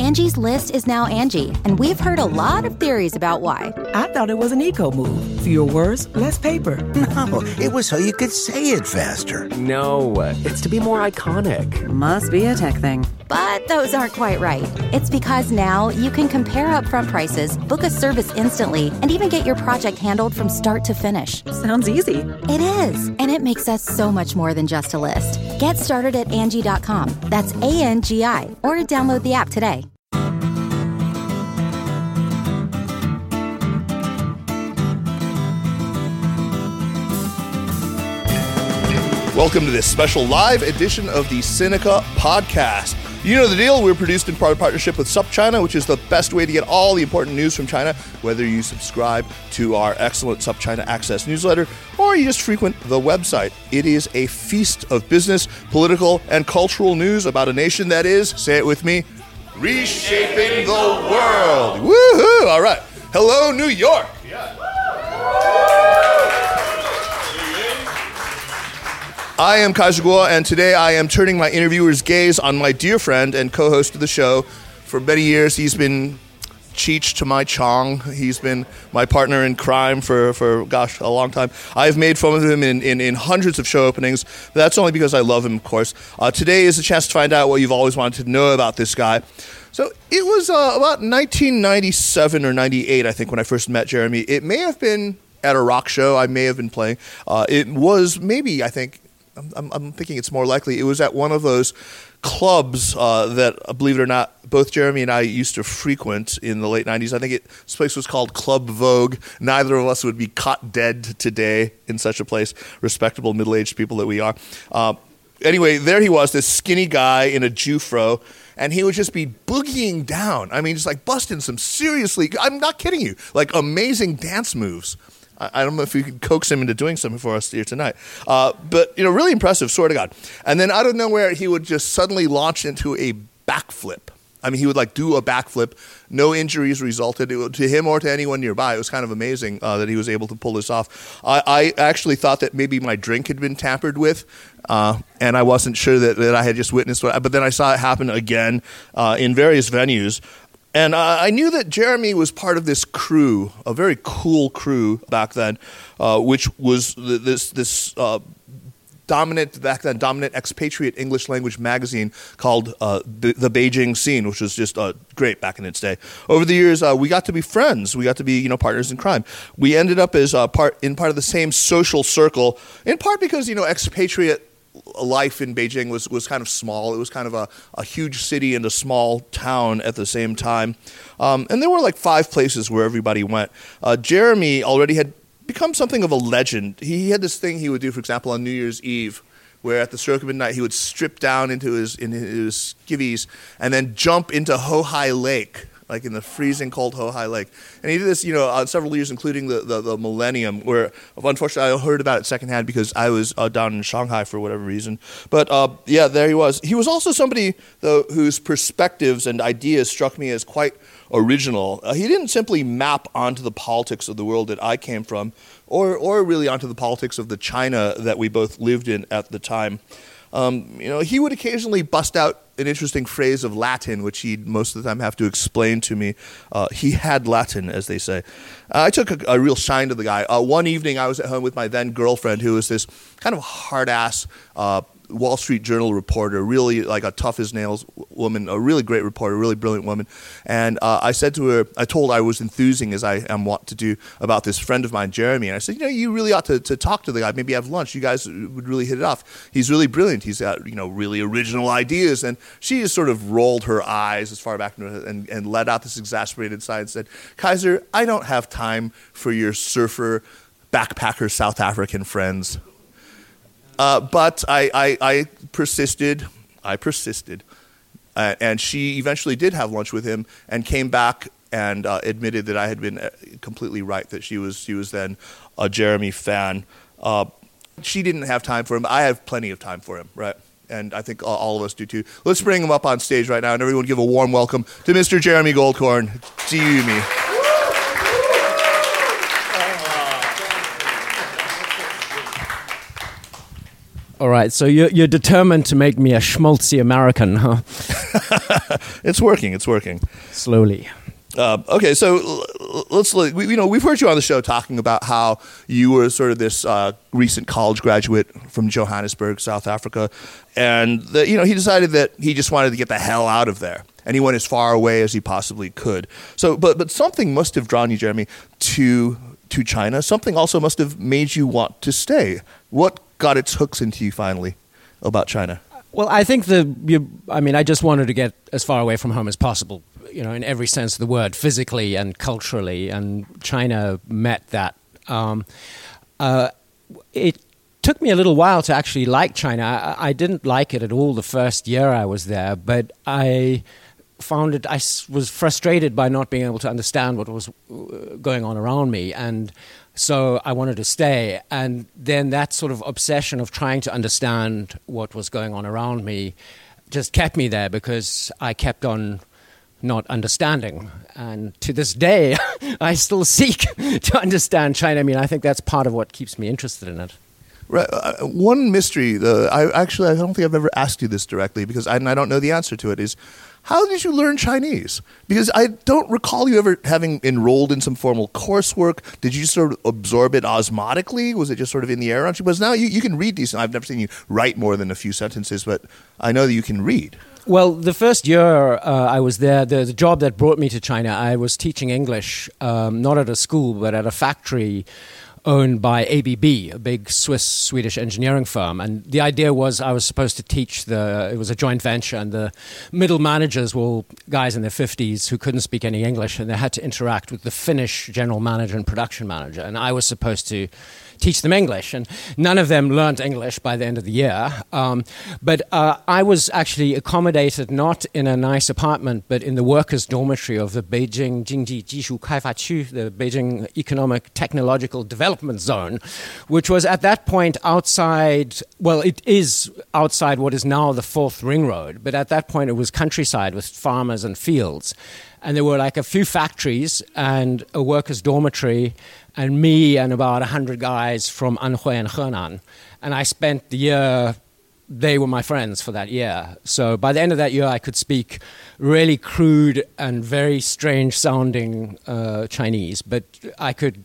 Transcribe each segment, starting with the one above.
Angie's List is now Angie, and we've heard a lot of theories about why. I thought it was an eco move. Fewer words, less paper. No, it was so you could say it faster. No, it's to be more iconic. Must be a tech thing. But those aren't quite right. It's because now you can compare upfront prices, book a service instantly, and even get your project handled from start to finish. Sounds easy. It is, and it makes us so much more than just a list. Get started at Angie.com. That's ANGI, or download the app today. Welcome to this special live edition of the Sinica Podcast. You know the deal. We're produced in part of partnership with SupChina, which is the best way to get all the important news from China, whether you subscribe to our excellent SupChina Access newsletter or you just frequent the website. It is a feast of business, political, and cultural news about a nation that is, say it with me, reshaping the world. Woohoo! All right. Hello, New York. I am Kaiser Kuo, and today I am turning my interviewer's gaze on my dear friend and co-host of the show. For many years, he's been Cheech to my Chong. He's been my partner in crime for a long time. I've made fun of him in hundreds of show openings. But that's only because I love him, of course. Today is a chance to find out what you've always wanted to know about this guy. So it was about 1997 or 98, I think, when I first met Jeremy. It may have been at a rock show. I may have been playing. It was maybe, I think, I'm thinking it's more likely it was at one of those clubs that, believe it or not, both Jeremy and I used to frequent in the late 90s. I think this place was called Club Vogue. Neither of us would be caught dead today in such a place, respectable middle-aged people that we are. Anyway, there he was, this skinny guy in a Jufro, and he would just be boogieing down. I mean, just like busting some seriously, I'm not kidding you, like amazing dance moves. I don't know if you could coax him into doing something for us here tonight. But, really impressive, swear to God. And then out of nowhere, he would just suddenly launch into a backflip. I mean, he would do a backflip. No injuries resulted to him or to anyone nearby. It was kind of amazing that he was able to pull this off. I actually thought that maybe my drink had been tampered with, and I wasn't sure that I had just witnessed it. But then I saw it happen again in various venues. And I knew that Jeremy was part of this crew, a very cool crew back then, which was this dominant expatriate English language magazine called the Beijing Scene, which was just great back in its day. Over the years, we got to be friends. We got to be partners in crime. We ended up as part of the same social circle, in part because expatriate life in Beijing was kind of small. It was kind of a huge city and a small town at the same time. And there were 5 places where everybody went. Jeremy already had become something of a legend. He had this thing he would do, for example, on New Year's Eve, where at the stroke of midnight he would strip down into his skivvies and then jump into Hohai Lake, like in the freezing cold Hohai Lake. And he did this, on several years, including the millennium, where unfortunately I heard about it secondhand because I was down in Shanghai for whatever reason. But there he was. He was also somebody, though, whose perspectives and ideas struck me as quite original. He didn't simply map onto the politics of the world that I came from, or really onto the politics of the China that we both lived in at the time. He would occasionally bust out an interesting phrase of Latin, which he'd most of the time have to explain to me. He had Latin, as they say. I took a real shine to the guy. One evening, I was at home with my then girlfriend, who was this kind of hard-ass Wall Street Journal reporter, really like a tough-as-nails woman, a really great reporter, really brilliant woman. And I said to her, I told her I was enthusing, as I am wont to do, about this friend of mine, Jeremy. And I said, you really ought to talk to the guy, maybe have lunch. You guys would really hit it off. He's really brilliant. He's got, really original ideas. And she just sort of rolled her eyes as far back and let out this exasperated sigh and said, Kaiser, I don't have time for your surfer, backpacker South African friends. But I persisted. And she eventually did have lunch with him and came back and admitted that I had been completely right, that she was then a Jeremy fan. She didn't have time for him. I have plenty of time for him, right? And I think all of us do too. Let's bring him up on stage right now, and everyone give a warm welcome to Mr. Jeremy Goldkorn. To you, me. All right, so you're determined to make me a schmaltzy American, huh? It's working. It's working. Slowly. Okay, so we've heard you on the show talking about how you were sort of this recent college graduate from Johannesburg, South Africa, and he decided that he just wanted to get the hell out of there, and he went as far away as he possibly could. So, but something must have drawn you, Jeremy, to China. Something also must have made you want to stay. What got its hooks into you finally about China? Well, I think I just wanted to get as far away from home as possible, in every sense of the word, physically and culturally, and China met that. It took me a little while to actually like China. I didn't like it at all the first year I was there, but I found I was frustrated by not being able to understand what was going on around me, and so I wanted to stay. And then that sort of obsession of trying to understand what was going on around me just kept me there, because I kept on not understanding. And to this day, I still seek to understand China. I mean, I think that's part of what keeps me interested in it. Right. One mystery, I don't think I've ever asked you this directly, because I don't know the answer to it, is how did you learn Chinese? Because I don't recall you ever having enrolled in some formal coursework. Did you sort of absorb it osmotically? Was it just sort of in the air around you? Because now you can read decent. I've never seen you write more than a few sentences, but I know that you can read. Well, the first year I was there, the job that brought me to China, I was teaching English, not at a school, but at a factory owned by ABB, a big Swedish engineering firm. And the idea was I was supposed to teach it was a joint venture, and the middle managers were all guys in their 50s who couldn't speak any English, and they had to interact with the Finnish general manager and production manager. And I was supposed to teach them English, and none of them learned English by the end of the year. But I was actually accommodated not in a nice apartment, but in the workers' dormitory of the Beijing Jingji Jishu Kaifa Chu, the Beijing Economic Technological Development Zone, which was at that point outside, well, it is outside what is now the 4th Ring Road, but at that point it was countryside with farmers and fields. And there were like a few factories and a workers' dormitory, and me and about 100 guys from Anhui and Henan. And I spent the year, they were my friends for that year. So by the end of that year, I could speak really crude and very strange sounding Chinese, but I could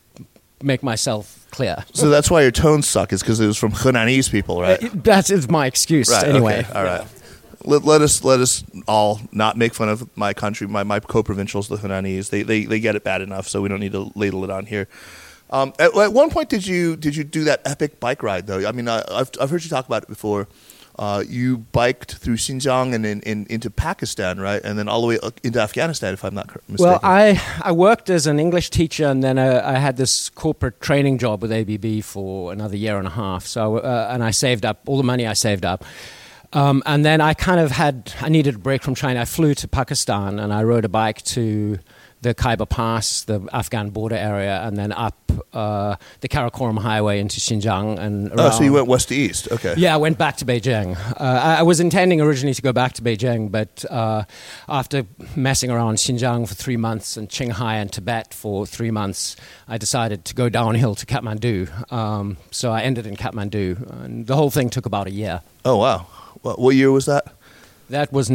make myself clear. So that's why your tones suck, is because it was from Henanese people, right? That is my excuse, right, anyway. Okay, all right. Let us all not make fun of my country, my co-provincials, the Henanese. They get it bad enough, so we don't need to ladle it on here. At one point, did you do that epic bike ride though? I mean, I've heard you talk about it before. You biked through Xinjiang and into Pakistan, right, and then all the way into Afghanistan, if I'm not mistaken. Well, I worked as an English teacher, and then I had this corporate training job with ABB for another year and a half. So and I saved up all the money I saved up. And then I needed a break from China. I flew to Pakistan, and I rode a bike to the Khyber Pass, the Afghan border area, and then up the Karakoram Highway into Xinjiang. And around. Oh, so you went west to east, okay. Yeah, I went back to Beijing. I was intending originally to go back to Beijing, but after messing around Xinjiang for 3 months and Qinghai and Tibet for 3 months, I decided to go downhill to Kathmandu. So I ended in Kathmandu, and the whole thing took about a year. Oh, wow. What year was that? That was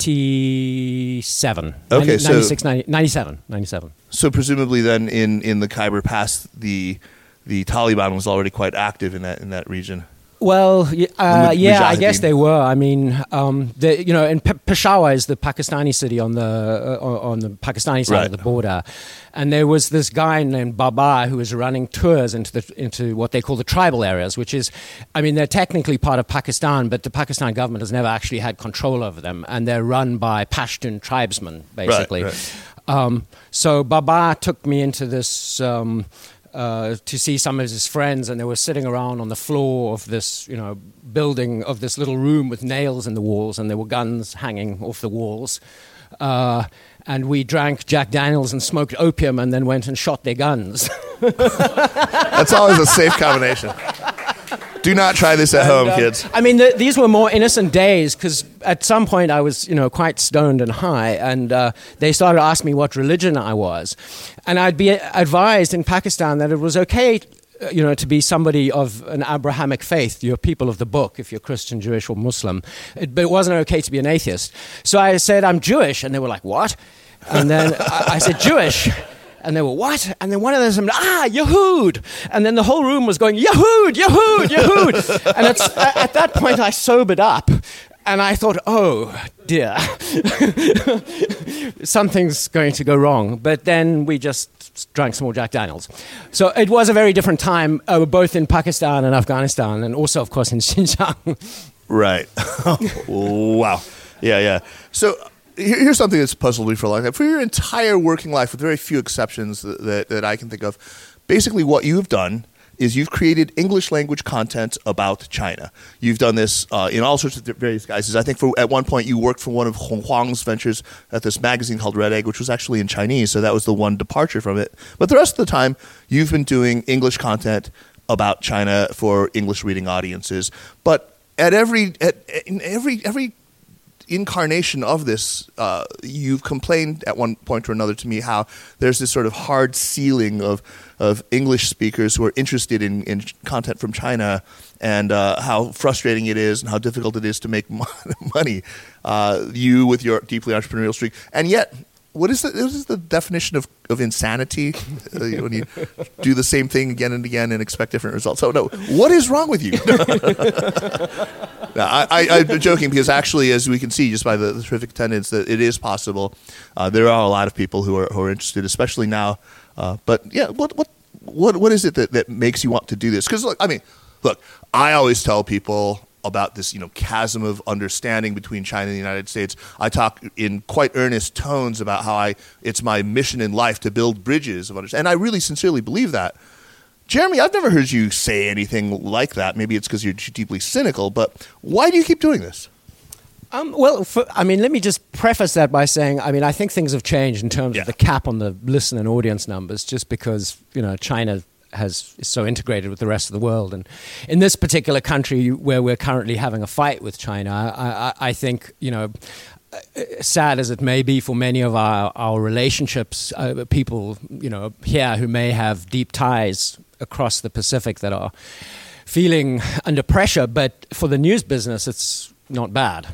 97. Okay, 97. So presumably then in the Khyber Pass, the Taliban was already quite active in that region. Well, yeah, I guess they were. I mean, and Peshawar is the Pakistani city on the Pakistani side of the border, and there was this guy named Baba who was running tours into what they call the tribal areas, which is, I mean, they're technically part of Pakistan, but the Pakistan government has never actually had control over them, and they're run by Pashtun tribesmen, basically. Right. So Baba took me into this. To see some of his friends, and they were sitting around on the floor of this, building, of this little room with nails in the walls, and there were guns hanging off the walls. And we drank Jack Daniels and smoked opium, and then went and shot their guns. That's always a safe combination. Do not try this at home, kids. I mean, these were more innocent days, because at some point I was, quite stoned and high, and they started asking me what religion I was. And I'd be advised in Pakistan that it was okay to be somebody of an Abrahamic faith. You're people of the book if you're Christian, Jewish, or Muslim. But it wasn't okay to be an atheist. So I said, I'm Jewish. And they were like, what? And then I said, Jewish. And they were, what? And then one of them said, Yehud. And then the whole room was going, Yehud, Yehud, Yehud. And at that point, I sobered up. And I thought, oh, dear. Something's going to go wrong. But then we just drank some more Jack Daniels. So it was a very different time, both in Pakistan and Afghanistan, and also, of course, in Xinjiang. Right. Wow. Yeah. So here's something that's puzzled me for a long time. For your entire working life, with very few exceptions that I can think of, basically what you've done is you've created English language content about China. You've done this in all sorts of various guises. I think at one point you worked for one of Hong Huang's ventures at this magazine called Red Egg, which was actually in Chinese, so that was the one departure from it. But the rest of the time, you've been doing English content about China for English reading audiences. But in every incarnation of this, you've complained at one point or another to me how there's this sort of hard ceiling of English speakers who are interested in content from China, and how frustrating it is and how difficult it is to make money. You with your deeply entrepreneurial streak, and yet, what is the definition of insanity when you do the same thing again and again and expect different results? So no, what is wrong with you? No, I'm joking, because actually, as we can see just by the terrific attendance, that it is possible. There are a lot of people who are interested, especially now. But yeah, what is it that makes you want to do this? Because look, I always tell people about this, chasm of understanding between China and the United States. I talk in quite earnest tones about how it's my mission in life to build bridges of understanding, and I really sincerely believe that. Jeremy, I've never heard you say anything like that. Maybe it's because you're deeply cynical, but why do you keep doing this? Let me just preface that by saying, I think things have changed in terms of the cap on the listen and audience numbers, just because, China is so integrated with the rest of the world. And in this particular country where we're currently having a fight with China, I think, sad as it may be for many of our relationships, people, here who may have deep ties across the Pacific that are feeling under pressure, but for the news business, it's not bad.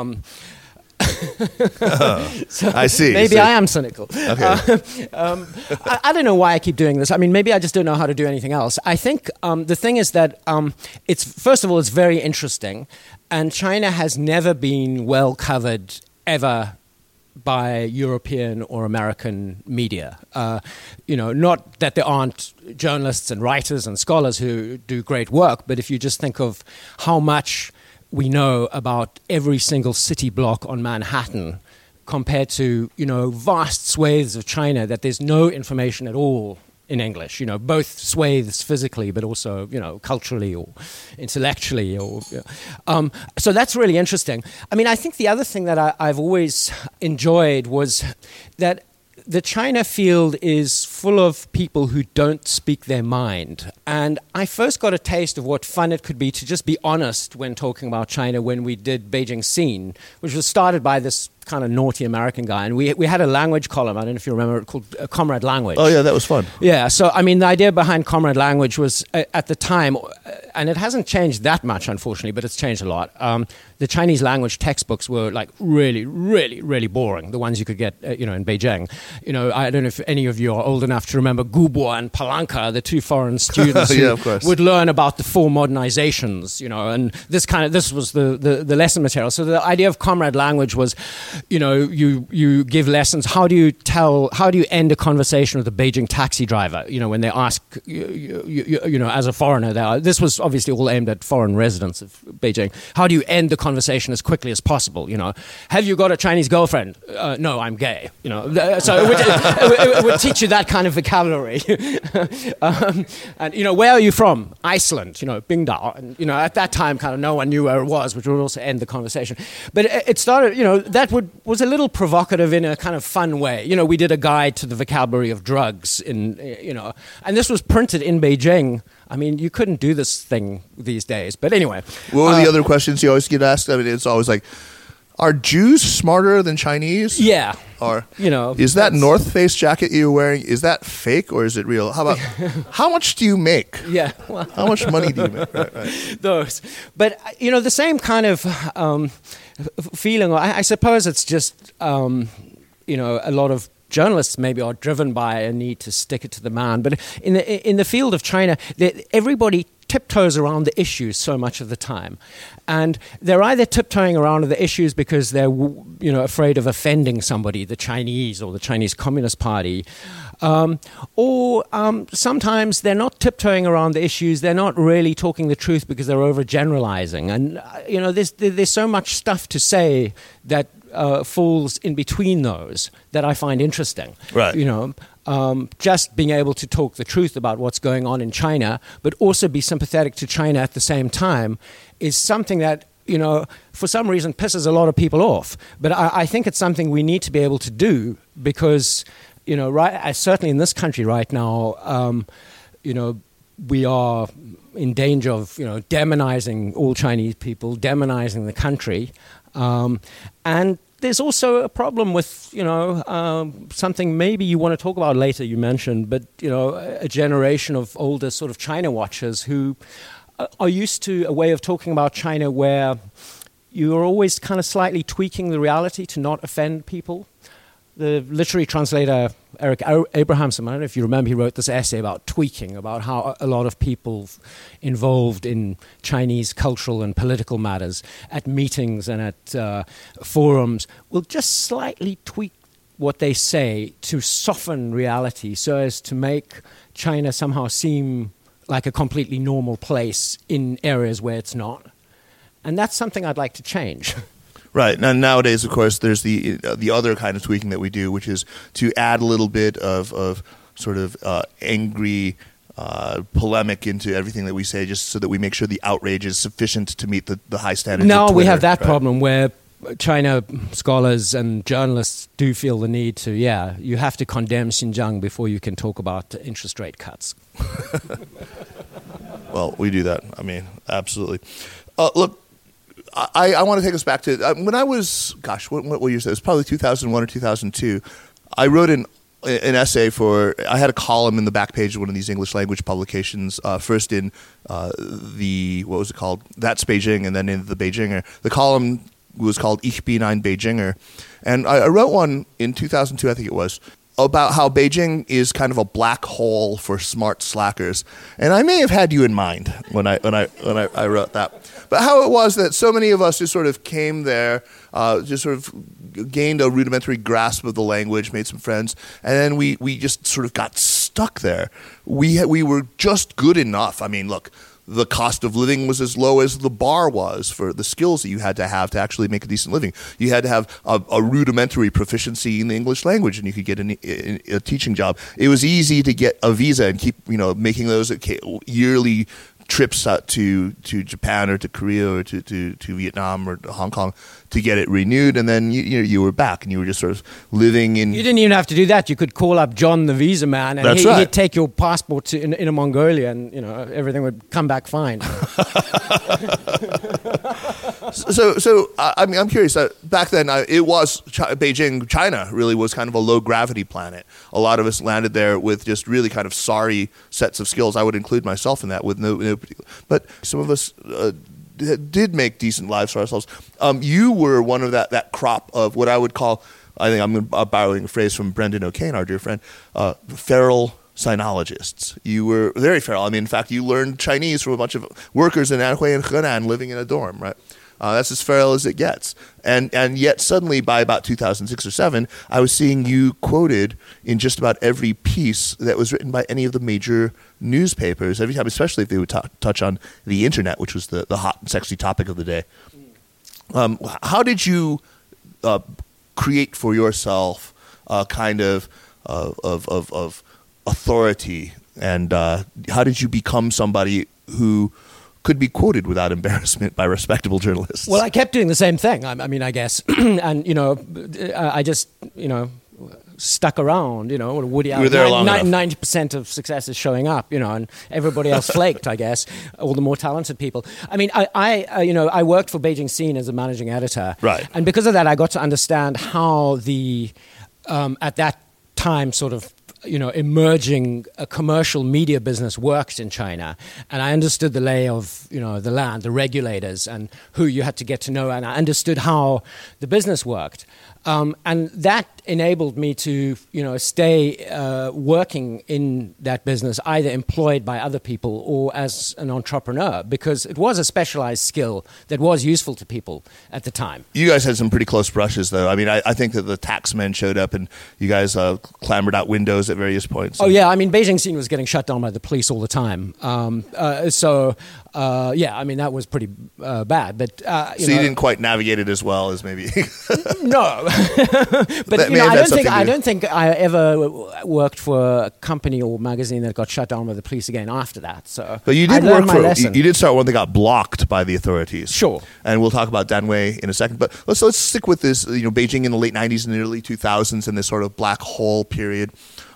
So I see. Maybe I am cynical. Okay. I don't know why I keep doing this. Maybe I just don't know how to do anything else. I think the thing is that first of all, it's very interesting, and China has never been well covered ever by European or American media. Not that there aren't journalists and writers and scholars who do great work, but if you just think of how much we know about every single city block on Manhattan compared to, vast swathes of China that there's no information at all in English, both swathes physically, but also, culturally or intellectually. So that's really interesting. I think the other thing that I've always enjoyed was that the China field is full of people who don't speak their mind. And I first got a taste of what fun it could be to just be honest when talking about China when we did Beijing Scene, which was started by this kind of naughty American guy. And we had a language column, I don't know if you remember, called Comrade Language. Oh, yeah, that was fun. Yeah, so, the idea behind Comrade Language was, at the time, and it hasn't changed that much, unfortunately, but it's changed a lot. The Chinese language textbooks were, really, really, really boring, the ones you could get, in Beijing. I don't know if any of you are old enough to remember Gubo and Palanka, the two foreign students yeah, who would learn about the four modernizations, and this was the lesson material. So the idea of Comrade Language was, you give lessons. How do you end a conversation with a Beijing taxi driver? When they ask, as a foreigner, this was obviously all aimed at foreign residents of Beijing. How do you end the conversation as quickly as possible? Have you got a Chinese girlfriend? No, I'm gay. So it would teach you that kind of vocabulary. And where are you from? Iceland. Bingdao. And at that time, kind of no one knew where it was, which would also end the conversation. But it started. That was a little provocative in a kind of fun way. We did a guide to the vocabulary of drugs and this was printed in Beijing. You couldn't do this thing these days. But anyway. What were the other questions you always get asked? It's always like, Are Jews smarter than Chinese? Yeah. Or Is that North Face jacket you're wearing, is that fake or is it real? How about how much do you make? Yeah. Well, how much money do you make? Right. Those. But, the same kind of feeling, I suppose it's just, a lot of journalists maybe are driven by a need to stick it to the man. But in the field of China, everybody tiptoes around the issues so much of the time. And they're either tiptoeing around the issues because they're, afraid of offending somebody, the Chinese or the Chinese Communist Party, or sometimes they're not tiptoeing around the issues. They're not really talking the truth because they're overgeneralizing. And, there's so much stuff to say that falls in between those that I find interesting. Right. Just being able to talk the truth about what's going on in China, but also be sympathetic to China at the same time, is something that, for some reason pisses a lot of people off. But I think it's something we need to be able to do because, certainly in this country right now, we are in danger of, demonizing all Chinese people, demonizing the country. And there's also a problem with, something maybe you want to talk about later, you mentioned, but, a generation of older sort of China watchers who are used to a way of talking about China where you're always kind of slightly tweaking the reality to not offend people. The literary translator Eric Abrahamson, I don't know if you remember, he wrote this essay about tweaking, about how a lot of people involved in Chinese cultural and political matters at meetings and at forums will just slightly tweak what they say to soften reality so as to make China somehow seem like a completely normal place in areas where it's not. And that's something I'd like to change. Right. Now, nowadays, of course, there's the other kind of tweaking that we do, which is to add a little bit of sort of angry polemic into everything that we say, just so that we make sure the outrage is sufficient to meet the high standards of Twitter. We have that problem where China scholars and journalists do feel the need to, you have to condemn Xinjiang before you can talk about interest rate cuts. Well, we do that. I mean, absolutely. Look, I want to take us back to when I was, what year was that? It was probably 2001 or 2002. I wrote an essay I had a column in the back page of one of these English language publications, first in what was it called? That's Beijing, and then in the Beijinger. The column was called Ich bin ein Beijinger. And I wrote one in 2002, I think it was, about how Beijing is kind of a black hole for smart slackers. And I may have had you in mind when I wrote that. But how it was that so many of us just sort of came there, just sort of gained a rudimentary grasp of the language, made some friends, and then we just sort of got stuck there. We were just good enough. I mean, look, the cost of living was as low as the bar was for the skills that you had to actually make a decent living. You had to have a rudimentary proficiency in the English language, and you could get a teaching job. It was easy to get a visa and keep making those yearly trips out to Japan or to Korea or to Vietnam or to Hong Kong to get it renewed, and then you were back and you were just sort of living in. You didn't even have to do that. You could call up John the visa man, and he'd take your passport to Inner Mongolia, and everything would come back fine. So I'm curious. Back then, it was Beijing, China. Really was kind of a low gravity planet. A lot of us landed there with just really kind of sorry sets of skills. I would include myself in that, with no particular. But some of us did make decent lives for ourselves. You were one of that crop of what I would call, I think I'm borrowing a phrase from Brendan O'Kane, our dear friend, feral sinologists. You were very feral. I mean, in fact, you learned Chinese from a bunch of workers in Anhui and Henan living in a dorm, right? That's as feral as it gets. And yet suddenly by about 2006 or 2007, I was seeing you quoted in just about every piece that was written by any of the major newspapers, every time, especially if they would touch on the internet, which was the hot and sexy topic of the day. How did you create for yourself a kind of authority, and how did you become somebody who could be quoted without embarrassment by respectable journalists? Well, I kept doing the same thing. I mean, I guess, and I just stuck around, Woody You were there long enough. 90% of success is showing up, and everybody else flaked, I guess, all the more talented people. I mean, I worked for Beijing Scene as a managing editor. Right. And because of that, I got to understand how the, at that time, sort of, emerging commercial media business worked in China. And I understood the lay of, the land, the regulators, and who you had to get to know. And I understood how the business worked. And that enabled me to, stay working in that business, either employed by other people or as an entrepreneur, because it was a specialized skill that was useful to people at the time. You guys had some pretty close brushes, though. I mean, I think that the taxmen showed up and you guys clambered out windows at various points. Oh, yeah. I mean, Beijing Scene was getting shut down by the police all the time. I mean, that was pretty bad. But you didn't quite navigate it as well as maybe... No. But I don't think I ever worked for a company or magazine that got shut down by the police again after that. So, but you did you did start one that got blocked by the authorities. Sure. And we'll talk about Danwei in a second. But let's stick with this. Beijing in the late '90s and the early 2000s and this sort of black hole period.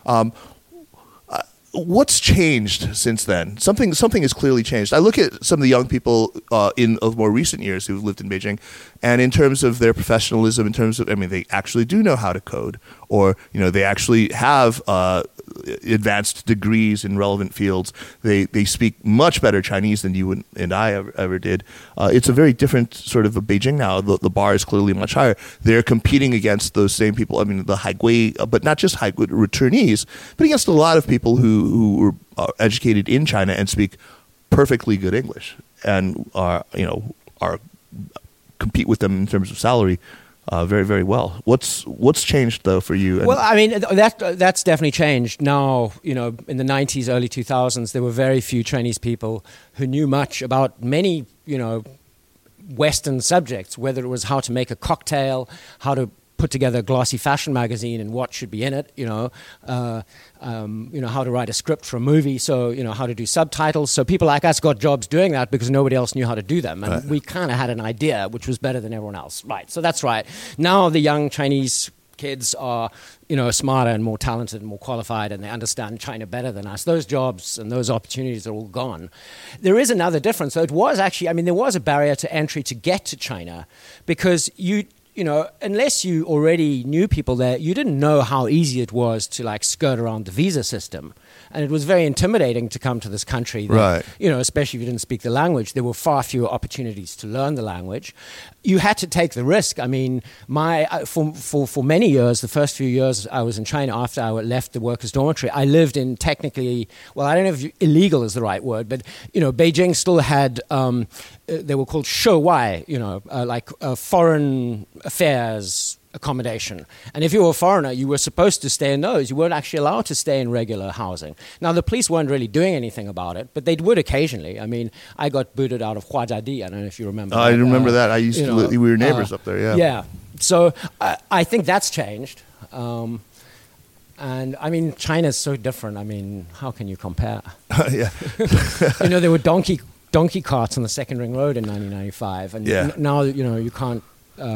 What's changed since then? Something has clearly changed. I look at some of the young people of more recent years who've lived in Beijing, and in terms of their professionalism, they actually do know how to code, or they actually have advanced degrees in relevant fields. They speak much better Chinese than you and I ever did. It's a very different sort of a Beijing now. The bar is clearly much higher. They're competing against those same people. I mean, the Haigui, but not just Haigui returnees, but against a lot of people who were educated in China and speak perfectly good English and are compete with them in terms of salary very, very well. What's changed though for you? Well, I mean, that's definitely changed. Now, in the 90s, early 2000s, there were very few Chinese people who knew much about many, Western subjects, whether it was how to make a cocktail, how to put together a glossy fashion magazine and what should be in it, how to write a script for a movie, so, how to do subtitles. So people like us got jobs doing that because nobody else knew how to do them. And we kind of had an idea which was better than everyone else. Right, so that's right. Now the young Chinese kids are, smarter and more talented and more qualified, and they understand China better than us. Those jobs and those opportunities are all gone. There is another difference. So it was actually, there was a barrier to entry to get to China because unless you already knew people there, you didn't know how easy it was to skirt around the visa system. And it was very intimidating to come to this country that, right. Especially if you didn't speak the language. There were far fewer opportunities to learn the language. You had to take the risk. I mean, for many years, the first few years I was in China after I left the workers' dormitory, I lived in technically, well, I don't know if illegal is the right word, but, Beijing still had, they were called shouwai, foreign affairs accommodation. And if you were a foreigner, you were supposed to stay in those. You weren't actually allowed to stay in regular housing. Now, the police weren't really doing anything about it, but they would occasionally. I mean, I got booted out of Huajiadi. I don't know if you remember that. I remember that. I used to we were neighbors up there, yeah. Yeah. So I think that's changed. And, China's so different. I mean, how can you compare? Yeah. There were donkey carts on the second ring road in 1995. And now, you can't,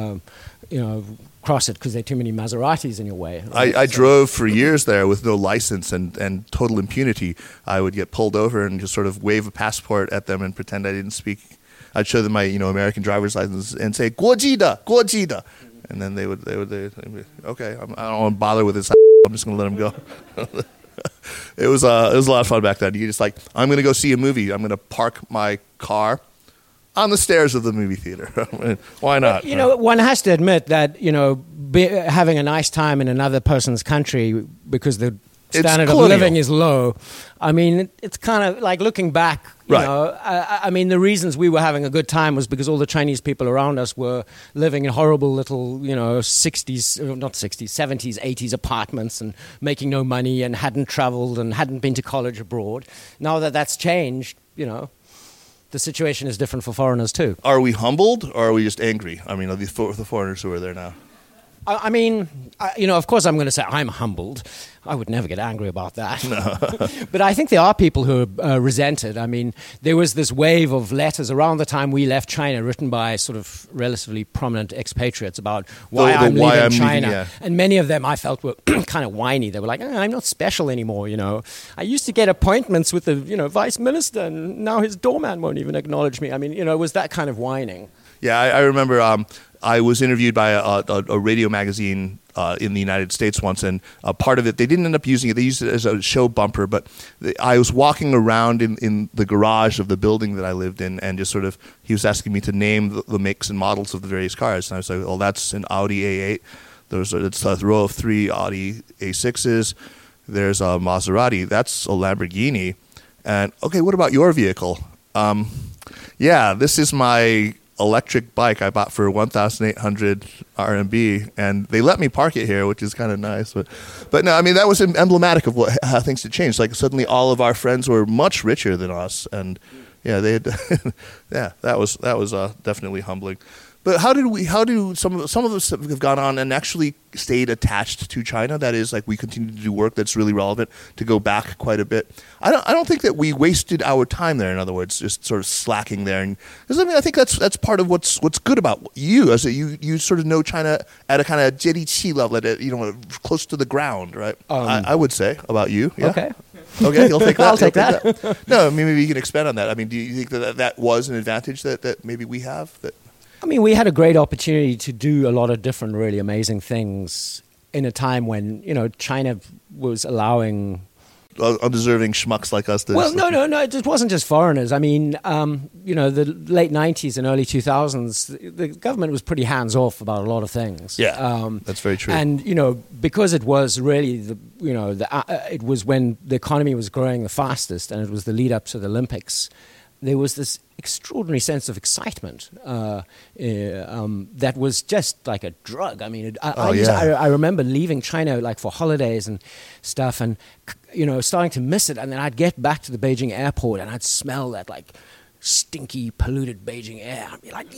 cross it because there are too many Maseratis in your way. Right? I drove for years there with no license and total impunity. I would get pulled over and just sort of wave a passport at them and pretend I didn't speak. I'd show them my American driver's license and say 国际的, 国际的. And then they'd be, okay, I don't want to bother with this. I'm just going to let them go. It was a lot of fun back then. You just I'm going to go see a movie. I'm going to park my car on the stairs of the movie theater. Why not? One has to admit that, having a nice time in another person's country because the standard of living is low. I mean, it's kind of like looking back, right. The reasons we were having a good time was because all the Chinese people around us were living in horrible little, 70s, 80s apartments and making no money and hadn't traveled and hadn't been to college abroad. Now that that's changed, the situation is different for foreigners too. Are we humbled or are we just angry? I mean, the foreigners who are there now. I mean, of course I'm going to say I'm humbled. I would never get angry about that. No. But I think there are people who are resented. I mean, there was this wave of letters around the time we left China written by sort of relatively prominent expatriates about why I'm leaving China. Yeah. And many of them I felt were kind of whiny. They were like, I'm not special anymore, I used to get appointments with the, vice minister, and now his doorman won't even acknowledge me. I mean, it was that kind of whining. Yeah, I remember I was interviewed by a radio magazine in the United States once, and part of it, they didn't end up using it. They used it as a show bumper, but I was walking around in the garage of the building that I lived in, and just sort of, he was asking me to name the makes and models of the various cars. And I was like, well, that's an Audi A8. It's a row of 3 Audi A6s. There's a Maserati. That's a Lamborghini. And, okay, what about your vehicle? Yeah, this is my electric bike I bought for 1,800 RMB, and they let me park it here, which is kind of nice. But no, I mean, that was emblematic of how things had changed. Like, suddenly all of our friends were much richer than us, and yeah, they had yeah, that was definitely humbling. But how do some of us have gone on and actually stayed attached to China? That is, like, we continue to do work that's really relevant, to go back quite a bit. I don't think that we wasted our time there. In other words, just sort of slacking there. And because I think that's part of what's good about you, as you sort of know China at a kind of jidiqi level, at close to the ground, right? I would say about you. Yeah? Okay. Okay, you'll take that. I'll take that. No, I mean, maybe you can expand on that. I mean, do you think that was an advantage that maybe we have? I mean, we had a great opportunity to do a lot of different, really amazing things in a time when, China was allowing undeserving schmucks like us. Well, no, it wasn't just foreigners. I mean, the late 90s and early 2000s, the government was pretty hands-off about a lot of things. Yeah, that's very true. And, because it was really, it was when the economy was growing the fastest, and it was the lead-up to the Olympics, there was this extraordinary sense of excitement that was just like a drug. I mean, I remember leaving China like for holidays and stuff, and starting to miss it. And then I'd get back to the Beijing airport, and I'd smell that like stinky, polluted Beijing air. I'd be like,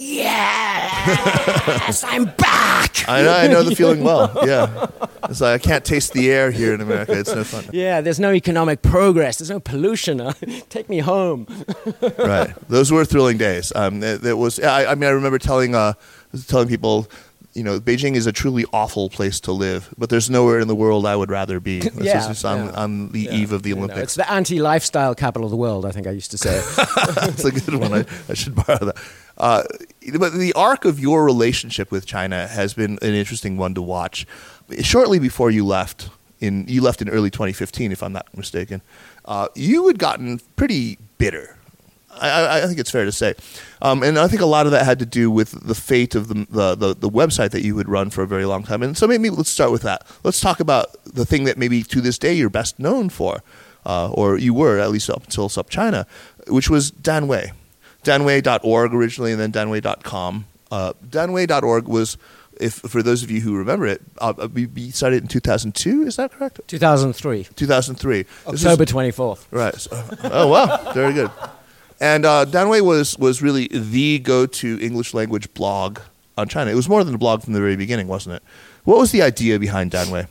yes, I'm back. I know the feeling well. Yeah, it's like I can't taste the air here in America. It's no fun. Yeah, there's no economic progress. There's no pollution. Take me home. Right, those were thrilling days. It was. I mean, I remember telling people, Beijing is a truly awful place to live, but there's nowhere in the world I would rather be. This is on the eve of the Olympics. It's the anti-lifestyle capital of the world, I think I used to say. That's a good one. I should borrow that. But the arc of your relationship with China has been an interesting one to watch. Shortly before you left in early 2015, if I'm not mistaken, you had gotten pretty bitter. I think it's fair to say. And I think a lot of that had to do with the fate of the website that you had run for a very long time. And so maybe let's start with that. Let's talk about the thing that maybe to this day you're best known for, or you were, at least up until SupChina, which was Danwei. Danwei.org originally, and then Danwei.com. Danwei.org was, for those of you who remember it, we started in 2002, is that correct? 2003. 2003. October 24th. Right. Oh, wow. Very good. And Danwei was really the go-to English language blog on China. It was more than a blog from the very beginning, wasn't it? What was the idea behind Danwei?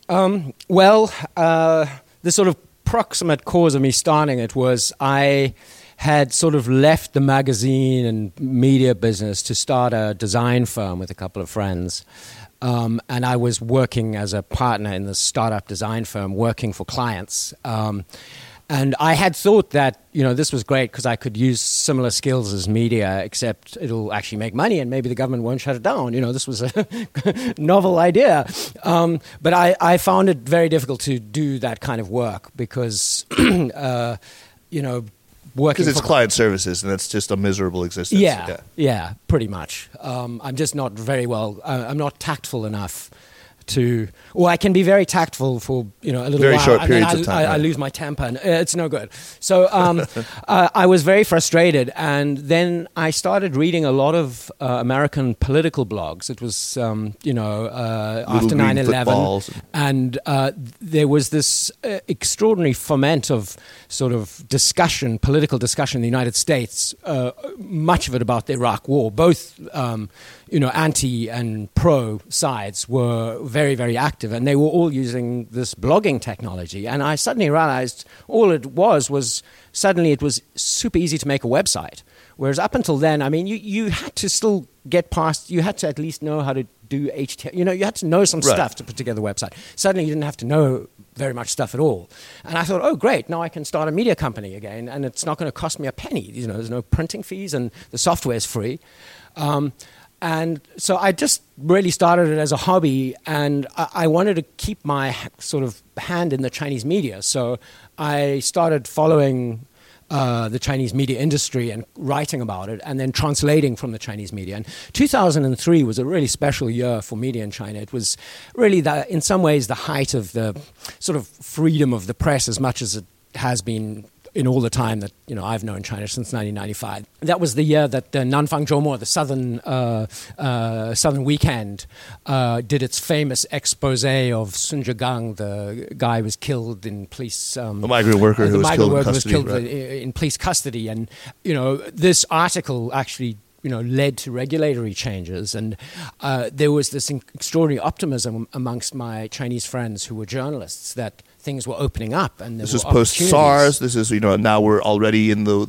The sort of proximate cause of me starting it was I had sort of left the magazine and media business to start a design firm with a couple of friends. And I was working as a partner in the startup design firm, working for clients. And I had thought that, this was great because I could use similar skills as media, except it'll actually make money and maybe the government won't shut it down. This was a novel idea. But I found it very difficult to do that kind of work because, working because it's client services and it's just a miserable existence. Yeah, pretty much. I'm just not very well, I'm not tactful enough or I can be very tactful for a little Very while. short and then periods of time, I right. lose my temper, and it's no good. So I was very frustrated, and then I started reading a lot of American political blogs. It was after green 9/11, footballs. and there was this extraordinary foment of sort of discussion, political discussion in the United States, much of it about the Iraq War. Both, anti and pro sides were very, very active, and they were all using this blogging technology. And I suddenly realized all it was suddenly it was super easy to make a website. Whereas up until then, I mean, you had to still get past, you had to at least know how to do HTML. You had to know some stuff to put together a website. Suddenly you didn't have to know very much stuff at all. And I thought, oh, great, now I can start a media company again, and it's not going to cost me a penny. There's no printing fees, and the software is free. And so I just really started it as a hobby, and I wanted to keep my sort of hand in the Chinese media. So I started following the Chinese media industry and writing about it, and then translating from the Chinese media. And 2003 was a really special year for media in China. It was really, in some ways, the height of the sort of freedom of the press, as much as it has been in all the time that I've known China since 1995. That was the year that Nanfang Zhoumo, the Southern Weekend, did its famous expose of Sun Zhigang, the guy who was killed in police. The migrant worker who was killed in police custody, and this article actually led to regulatory changes, and there was this extraordinary optimism amongst my Chinese friends who were journalists that things were opening up, and there this were is post SARS. This is now we're already in the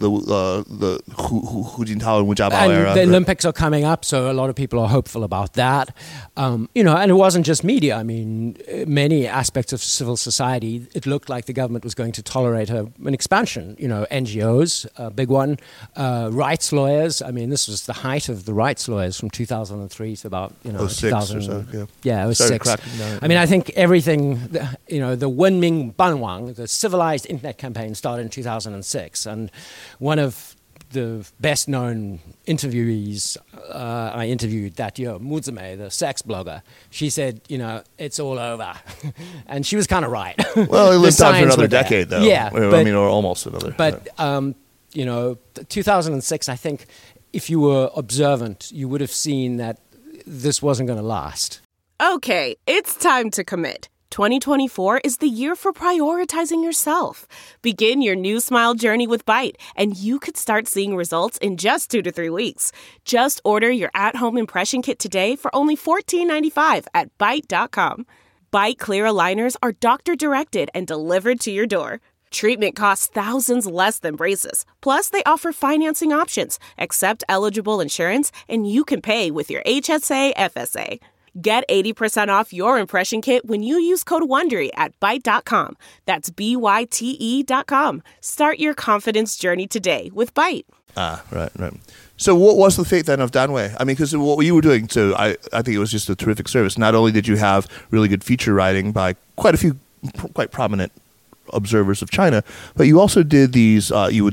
Hu Jintao and Wu Jiabao era. The Olympics are coming up, so a lot of people are hopeful about that. And it wasn't just media. I mean, many aspects of civil society. It looked like the government was going to tolerate an expansion. NGOs, a big one, rights lawyers. I mean, this was the height of the rights lawyers from 2003 to about 06 2000. or so. Yeah, it was Started 6. cracking down. I mean, I think everything. The Wenming Banwang, the civilized internet campaign, started in 2006, and one of the best-known interviewees I interviewed that year, Mu Zimei, the sex blogger, she said, it's all over. And she was kind of right. Well, it lived on for another there. decade, though. Yeah. Or almost another. But, 2006, I think, if you were observant, you would have seen that this wasn't going to last. Okay, it's time to commit. 2024 is the year for prioritizing yourself. Begin your new smile journey with Byte, and you could start seeing results in just 2 to 3 weeks. Just order your at-home impression kit today for only $14.95 at Byte.com. Byte Clear aligners are doctor-directed and delivered to your door. Treatment costs thousands less than braces. Plus, they offer financing options, accept eligible insurance, and you can pay with your HSA FSA. Get 80% off your impression kit when you use code WONDERY at Byte.com. That's BYTE.com. Start your confidence journey today with Byte. Right. So what was the fate then of Danwei? I mean, because what you were doing, so I think it was just a terrific service. Not only did you have really good feature writing by quite a few quite prominent observers of China, but you also did these, you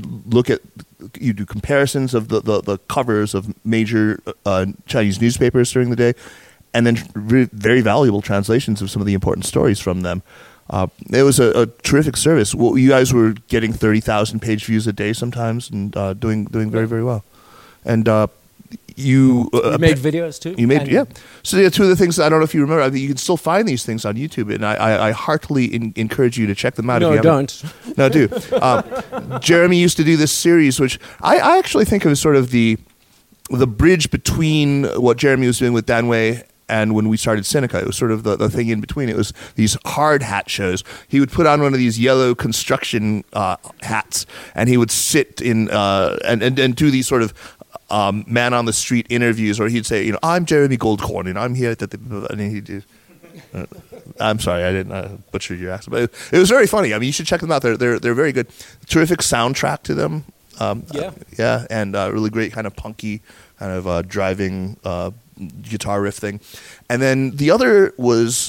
do comparisons of the covers of major Chinese newspapers during the day, and then very valuable translations of some of the important stories from them. It was a terrific service. Well, you guys were getting 30,000 page views a day sometimes, and doing very, very well. And you made videos too? You made, yeah. So two of the things, I don't know if you remember, I mean, you can still find these things on YouTube, and I heartily encourage you to check them out. No, if you don't. No, do. Jeremy used to do this series, which I actually think of as sort of the bridge between what Jeremy was doing with Danwei and when we started Sinica. It was sort of the thing in between. It was these hard hat shows. He would put on one of these yellow construction hats, and he would sit in and do these sort of man on the street interviews, or he'd say, I'm Jeremy Goldkorn, and I'm here at the, and he'd do. I'm sorry, I didn't butcher your accent, but it was very funny. I mean, you should check them out. They're very good. Terrific soundtrack to them. Yeah, and really great kind of punky kind of driving guitar riff thing. And then the other was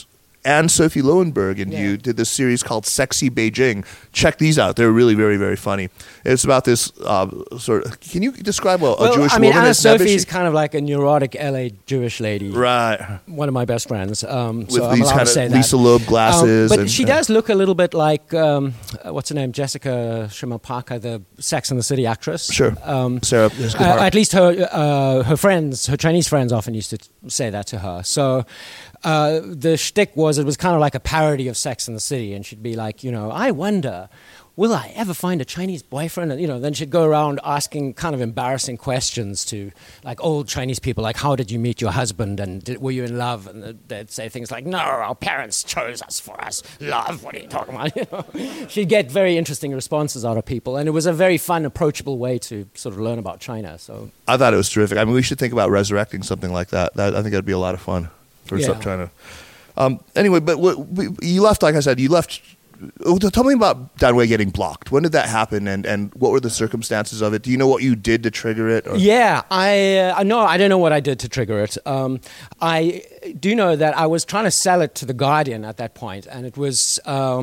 and Sophie Lowenberg and you did this series called Sexy Beijing. Check these out. They're really very, very funny. It's about this sort of, can you describe a Jewish woman? Anna Sophie is kind of like a neurotic LA Jewish lady. Right. One of my best friends. With these kind of Lisa Loeb glasses. But she does look a little bit like, what's her name? Jessica Schimmelparker, the Sex and the City actress. Sure. Sarah. At least her friends, her Chinese friends often used to say that to her. So the shtick was, it was kind of like a parody of Sex and the City, and she'd be like, I wonder, will I ever find a Chinese boyfriend? And then she'd go around asking kind of embarrassing questions to like old Chinese people, like, how did you meet your husband, and were you in love? And they'd say things like, no, our parents chose us for us. Love, what are you talking about? She'd get very interesting responses out of people, and it was a very fun, approachable way to sort of learn about China. So I thought it was terrific. I mean, we should think about resurrecting something like that. I think that'd be a lot of fun for China. Anyway, but you left, like I said, tell me about Danwei getting blocked. When did that happen, and what were the circumstances of it? Do you know what you did to trigger it? Or? Yeah, I don't know what I did to trigger it. I do know that I was trying to sell it to The Guardian at that point, and it was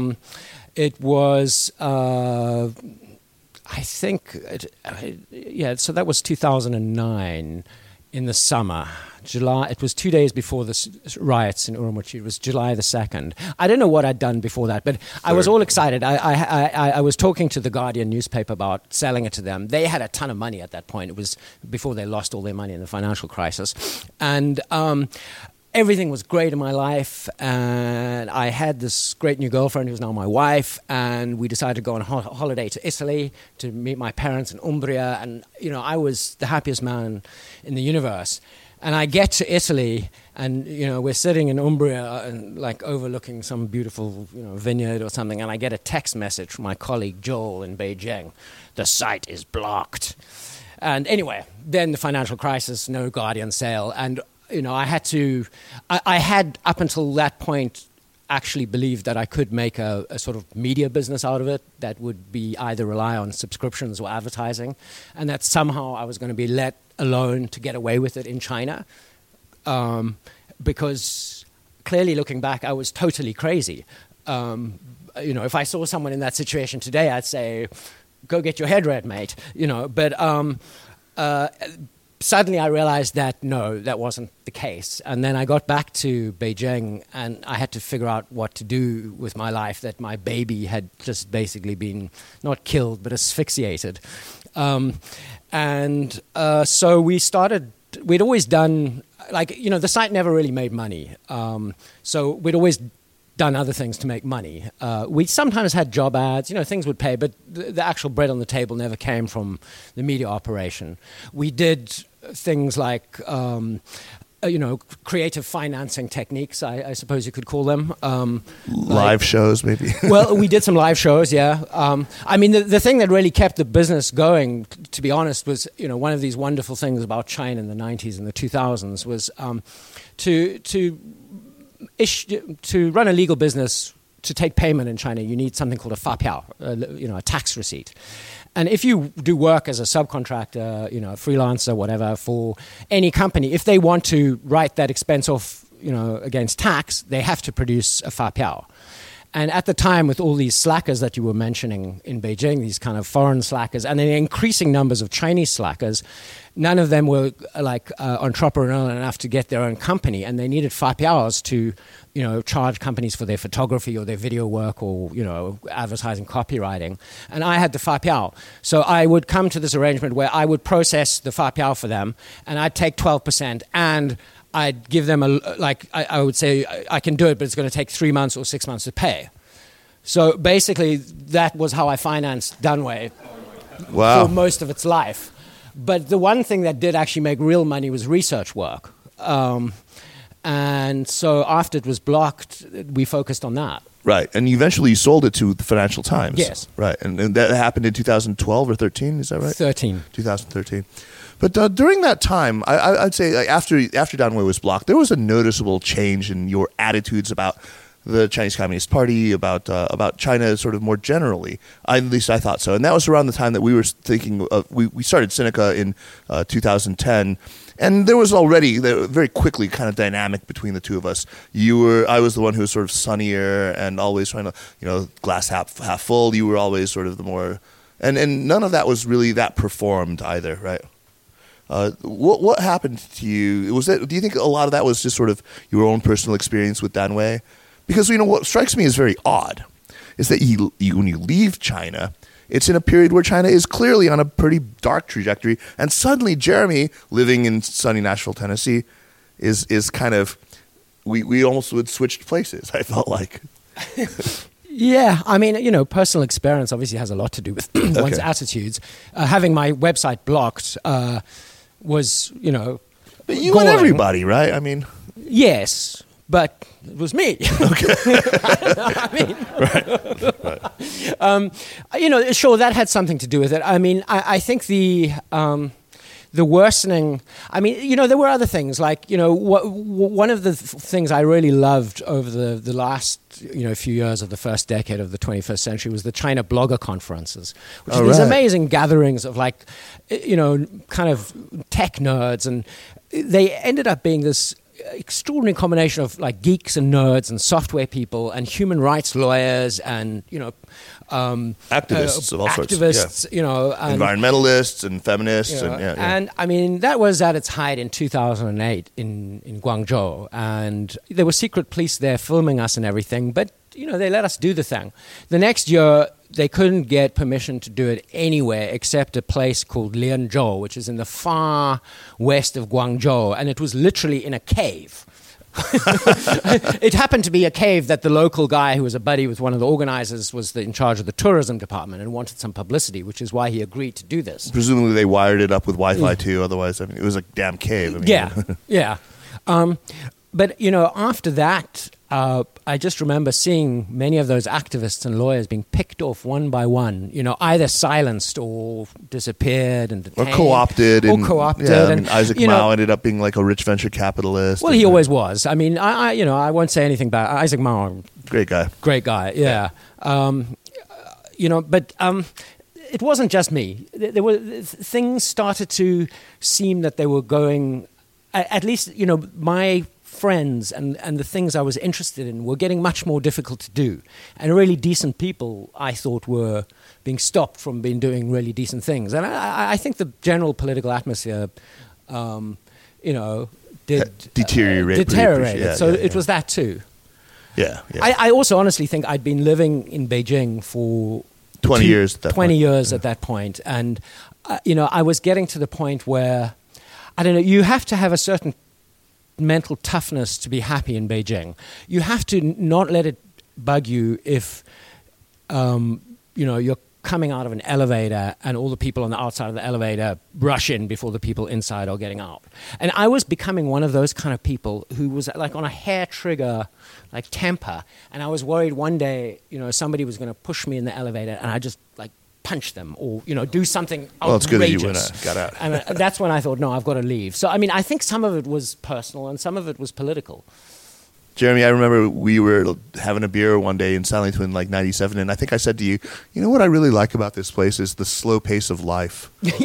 I think, so that was 2009 in the summer. July. It was 2 days before the riots in Urumqi. It was July the 2nd. I don't know what I'd done before that, but I was all excited. I was talking to the Guardian newspaper about selling it to them. They had a ton of money at that point. It was before they lost all their money in the financial crisis. And everything was great in my life, and I had this great new girlfriend who's now my wife, and we decided to go on holiday to Italy to meet my parents in Umbria, and I was the happiest man in the universe. And I get to Italy, and we're sitting in Umbria and like overlooking some beautiful vineyard or something, and I get a text message from my colleague Joel in Beijing. The site is blocked. And anyway, then the financial crisis, no Guardian sale, and I had up until that point actually believed that I could make a sort of media business out of it that would be either rely on subscriptions or advertising, and that somehow I was going to be let alone to get away with it in China, because clearly looking back, I was totally crazy. If I saw someone in that situation today, I'd say, go get your head read, mate. But suddenly I realized that no, that wasn't the case. And then I got back to Beijing, and I had to figure out what to do with my life, that my baby had just basically been not killed but asphyxiated. So we'd always done, the site never really made money. So we'd always done other things to make money. We sometimes had job ads, things would pay, but the actual bread on the table never came from the media operation. We did things like, creative financing techniques, I suppose you could call them. Live shows, maybe. Well, we did some live shows, yeah. The thing that really kept the business going, to be honest, was, one of these wonderful things about China in the 90s and the 2000s was to run a legal business, to take payment in China, you need something called a fapiao, a tax receipt. And if you do work as a subcontractor, a freelancer, whatever, for any company, if they want to write that expense off, against tax, they have to produce a fapiao. And at the time, with all these slackers that you were mentioning in Beijing, these kind of foreign slackers, and then increasing numbers of Chinese slackers, none of them were entrepreneurial enough to get their own company, and they needed fapiaos to, charge companies for their photography or their video work or, advertising, copywriting. And I had the fapiao. So I would come to this arrangement where I would process the fapiao for them, and I'd take 12%, and I'd give them I would say, I can do it, but it's going to take 3 months or 6 months to pay. So basically, that was how I financed Danwei for most of its life. But the one thing that did actually make real money was research work. And so after it was blocked, we focused on that. Right. And eventually you sold it to the Financial Times. Yes. Right. And that happened in 2012 or 13, is that right? 2013. But during that time, I'd say after Danwei was blocked, there was a noticeable change in your attitudes about the Chinese Communist Party, about China sort of more generally. At least I thought so. And that was around the time that we were thinking of, we started Sinica in 2010. And there was already very quickly kind of dynamic between the two of us. I was the one who was sort of sunnier and always trying to, glass half full. You were always sort of the more, and none of that was really that performed either, right? What happened to you? Do you think a lot of that was just sort of your own personal experience with Danwei? Because what strikes me as very odd is that when you leave China, it's in a period where China is clearly on a pretty dark trajectory, and suddenly Jeremy, living in sunny Nashville, Tennessee, is kind of we almost would switch places. I felt like. Yeah, I mean, personal experience obviously has a lot to do with one's attitudes. Having my website blocked was, But you galling. and everybody, right? I mean, yes. But it was me. Okay. I mean, right. Sure, that had something to do with it. I mean, I think the worsening. I mean, there were other things like one of the things I really loved over the last few years of the first decade of the 21st century was the China Blogger Conferences, which are these amazing gatherings of kind of tech nerds, and they ended up being this extraordinary combination of geeks and nerds and software people and human rights lawyers and activists of all sorts, and environmentalists and feminists, and I mean that was at its height in 2008 in Guangzhou, and there were secret police there filming us and everything, but they let us do the thing. The next year, they couldn't get permission to do it anywhere except a place called Lianzhou, which is in the far west of Guangzhou, and it was literally in a cave. It happened to be a cave that the local guy who was a buddy with one of the organizers was in charge of the tourism department and wanted some publicity, which is why he agreed to do this. Presumably they wired it up with Wi-Fi too, otherwise it was a damn cave. I mean, yeah. But, after that, I just remember seeing many of those activists and lawyers being picked off one by one, either silenced or disappeared and detained. Or co-opted. And Isaac Mao ended up being like a rich venture capitalist. Well, he always was. I mean, I won't say anything about Isaac Mao. Great guy, yeah. But it wasn't just me. There were things started to seem that they were going, at least, my friends and the things I was interested in were getting much more difficult to do. And really decent people, I thought, were being stopped from doing really decent things. And I think the general political atmosphere, did deteriorate. So it was that too. Yeah. I also honestly think I'd been living in Beijing for 20 years at that point. And, I was getting to the point where, I don't know, you have to have a certain mental toughness to be happy in Beijing. You have to not let it bug you if, you're coming out of an elevator and all the people on the outside of the elevator rush in before the people inside are getting out. And I was becoming one of those kind of people who was on a hair trigger, temper. And I was worried one day, somebody was going to push me in the elevator and I just punch them or, do something outrageous. Well, it's good that you got out. And that's when I thought, no, I've got to leave. So, I mean, I think some of it was personal and some of it was political. Jeremy, I remember we were having a beer one day in Salington in 97, and I think I said to you, what I really like about this place is the slow pace of life.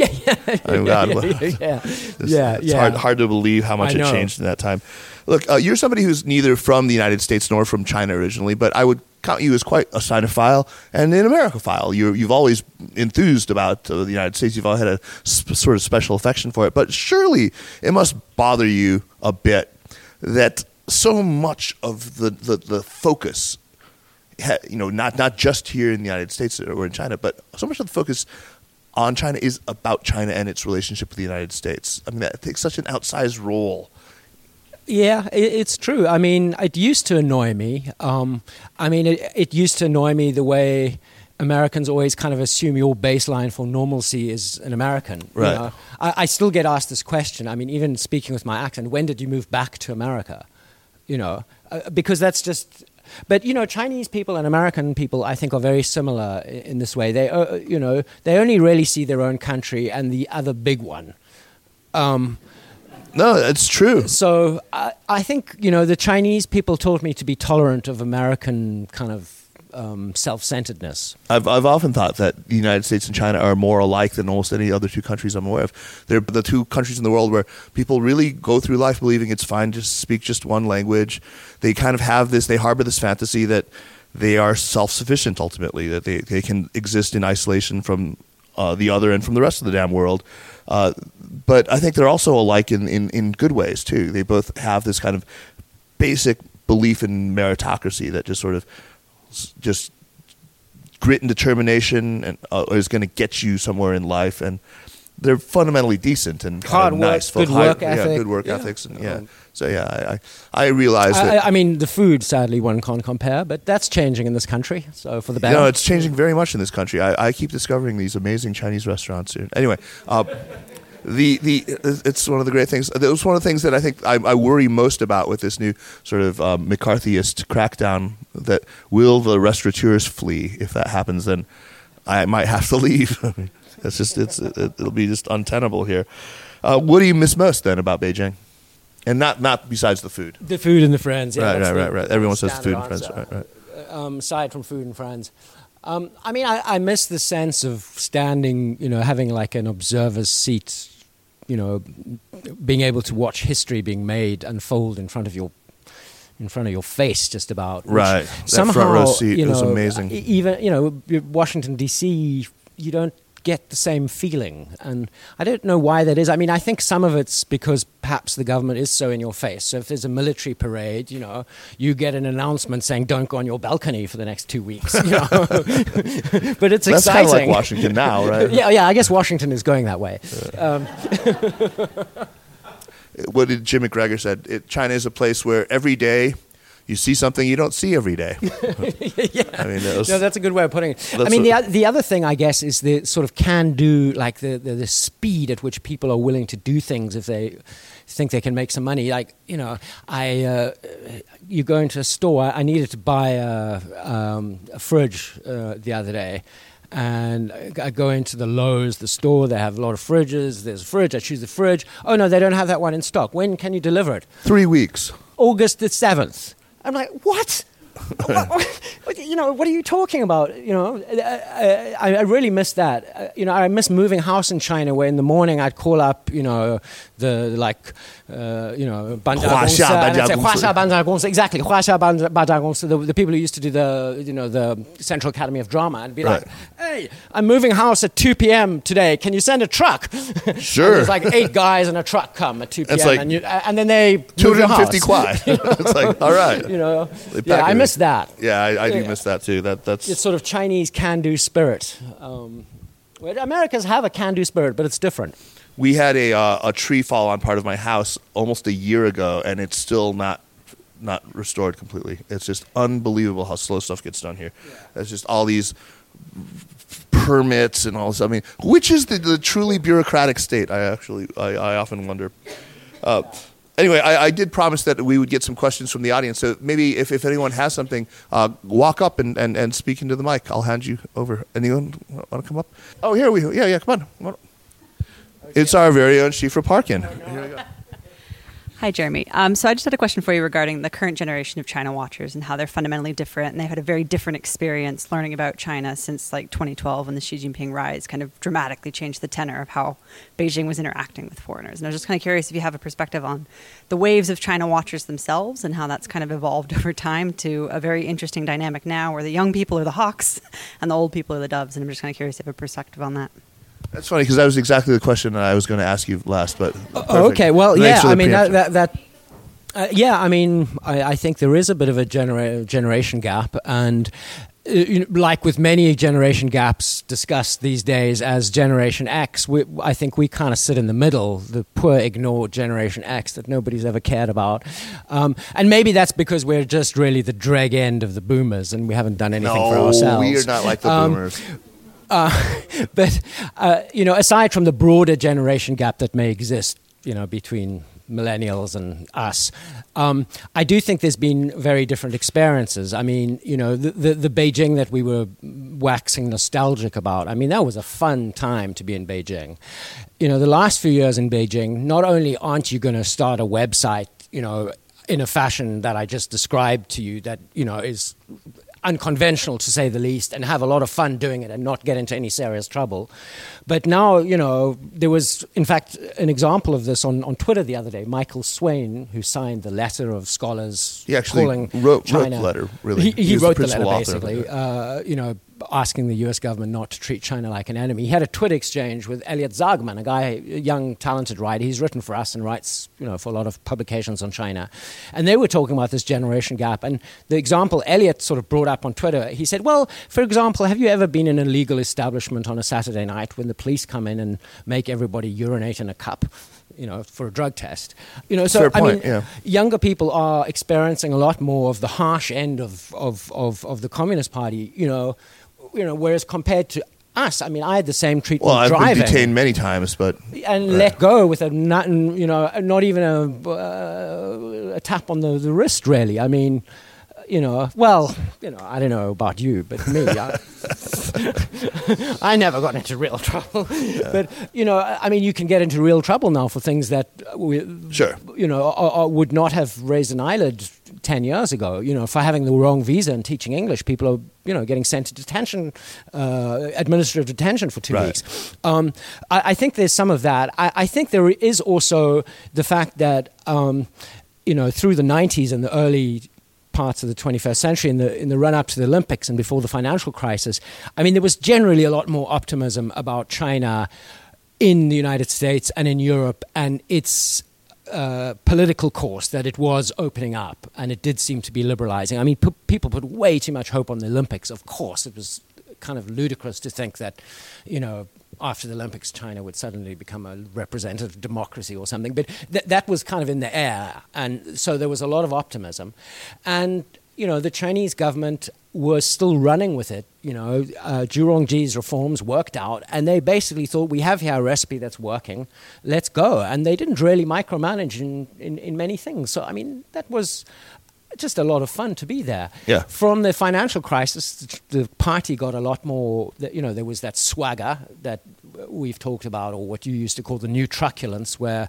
It's hard to believe how much it changed in that time. Look, you're somebody who's neither from the United States nor from China originally, but I would count you as quite a Sinophile and an Americophile. You've always enthused about the United States. You've always had a sort of special affection for it. But surely it must bother you a bit that so much of the focus, not just here in the United States or in China, but so much of the focus on China is about China and its relationship with the United States. I mean, that takes such an outsized role. Yeah, it's true. I mean, it used to annoy me. It used to annoy me the way Americans always kind of assume your baseline for normalcy is an American. Right. I still get asked this question. I mean, even speaking with my accent, when did you move back to America? Because that's just... But, Chinese people and American people, I think, are very similar in this way. They, they only really see their own country and the other big one. No, it's true. So I think, the Chinese people taught me to be tolerant of American kind of self-centeredness. I've often thought that the United States and China are more alike than almost any other two countries I'm aware of. They're the two countries in the world where people really go through life believing it's fine to speak just one language. They kind of have this, they harbor this fantasy that they are self-sufficient ultimately, that they can exist in isolation from the other and from the rest of the damn world. But I think they're also alike in good ways too. They both have this kind of basic belief in meritocracy that just sort of just grit and determination and is going to get you somewhere in life, and they're fundamentally decent and hard work, nice, good work ethic. Yeah, good work ethics, and So I realize that. I mean, the food, sadly, one can't compare, but that's changing in this country. So for the better. No, it's changing very much in this country. I keep discovering these amazing Chinese restaurants here. Anyway. It's one of the great things. It was one of the things that I think I worry most about with this new sort of McCarthyist crackdown. That will the restaurateurs flee? If that happens, then I might have to leave. It'll be just untenable here. What do you miss most then about Beijing? And not besides the food. The food and the friends. Yeah, Right. Everyone says food and friends. Right. Aside from food and friends. I miss the sense of standing, having like an observer's seat, being able to watch history being made unfold in front of your face, just about. Right. That somehow, front row seat is amazing. Even, Washington, D.C., you don't get the same feeling. And I don't know why that is. I mean, I think some of it's because perhaps the government is so in your face. So if there's a military parade, you get an announcement saying, don't go on your balcony for the next 2 weeks. But it's exciting. That's kind of like Washington now, right? Yeah, I guess Washington is going that way. What did Jim McGregor said? China is a place where every day you see something you don't see every day. Yeah. I mean, that's a good way of putting it. I mean, the other thing, I guess, is the sort of can-do, like the speed at which people are willing to do things if they think they can make some money. Like, you go into a store. I needed to buy a fridge the other day. And I go into the Lowe's, the store. They have a lot of fridges. There's a fridge. I choose the fridge. Oh, no, they don't have that one in stock. When can you deliver it? 3 weeks. August the 7th. I'm like, what? What are you talking about? I really miss that. I miss moving house in China, where in the morning I'd call up, the exactly, the people who used to do the Central Academy of Drama, and be like, hey, I'm moving house at 2 p.m. today. Can you send a truck? Sure. And there's like 8 guys and a truck come at 2 p.m. Like and then they 250 kwai. It's like, all right. I miss that. Yeah, I do miss that too. That's it's sort of Chinese can-do spirit. Americans have a can-do spirit, but it's different. We had a tree fall on part of my house almost a year ago, and it's still not restored completely. It's just unbelievable how slow stuff gets done here. Yeah. There's just all these permits and all this. I mean, which is the truly bureaucratic state? I often wonder. Anyway, I did promise that we would get some questions from the audience. So maybe if anyone has something, walk up and speak into the mic. I'll hand you over. Anyone want to come up? Oh, here we go. Yeah, come on. It's our very own Shifra Parkin. Here we go. Hi, Jeremy. So I just had a question for you regarding the current generation of China watchers and how they're fundamentally different. And they've had a very different experience learning about China since 2012 when the Xi Jinping rise kind of dramatically changed the tenor of how Beijing was interacting with foreigners. And I was just kind of curious if you have a perspective on the waves of China watchers themselves and how that's kind of evolved over time to a very interesting dynamic now where the young people are the hawks and the old people are the doves. And I'm just kind of curious if you have a perspective on that. That's funny because that was exactly the question that I was going to ask you last. But okay, well, yeah, I mean I think there is a bit of a generation gap, and like with many generation gaps discussed these days as Generation X, I think we kind of sit in the middle, the poor ignored Generation X that nobody's ever cared about. And maybe that's because we're just really the drag end of the boomers and we haven't done anything for ourselves. No, we are not like the boomers. But aside from the broader generation gap that may exist, between millennials and us, I do think there's been very different experiences. I mean, the Beijing that we were waxing nostalgic about. I mean, that was a fun time to be in Beijing. You know, the last few years in Beijing, not only aren't you going to start a website, you know, in a fashion that I just described to you that, you know, is unconventional to say the least, and have a lot of fun doing it and not get into any serious trouble. But now, you know, there was, in fact, an example of this on Twitter the other day. Michael Swain, who signed the letter of scholars calling wrote China, the letter, really. He wrote the letter, basically, you know, asking the U.S. government not to treat China like an enemy. He had a Twitter exchange with Elliot Zagman, a young, talented writer. He's written for us and writes, you know, for a lot of publications on China. And they were talking about this generation gap. And the example Elliot sort of brought up on Twitter, he said, well, for example, have you ever been in a legal establishment on a Saturday night when the police come in and make everybody urinate in a cup, you know, for a drug test? You know, so fair point, I mean, younger people are experiencing a lot more of the harsh end of the Communist Party, you know, whereas compared to us, I mean, I had the same treatment driving. Well, I've been detained many times, but... And let go with not even a tap on the wrist, really. I mean, you know, well, you know, I don't know about you, but me, I never got into real trouble. Yeah. But, you know, I mean, you can get into real trouble now for things that, you know, would not have raised an eyelid 10 years ago. You know, for having the wrong visa and teaching English, people are, you know, getting sent to detention, administrative detention for 2 weeks. I think there's some of that. I think there is also the fact that, you know, through the 90s and the early parts of the 21st century, in the run-up to the Olympics and before the financial crisis, I mean, there was generally a lot more optimism about China in the United States and in Europe and its political course, that it was opening up and it did seem to be liberalizing. I mean, people put way too much hope on the Olympics. Of course, it was kind of ludicrous to think that, you know, after the Olympics, China would suddenly become a representative democracy or something. But that was kind of in the air. And so there was a lot of optimism. And, you know, the Chinese government was still running with it. You know, Zhu Rongji's reforms worked out. And they basically thought, we have here a recipe that's working. Let's go. And they didn't really micromanage in many things. So, I mean, that was just a lot of fun to be there. Yeah. From the financial crisis, the party got a lot more, you know, there was that swagger that we've talked about, or what you used to call the new truculence, where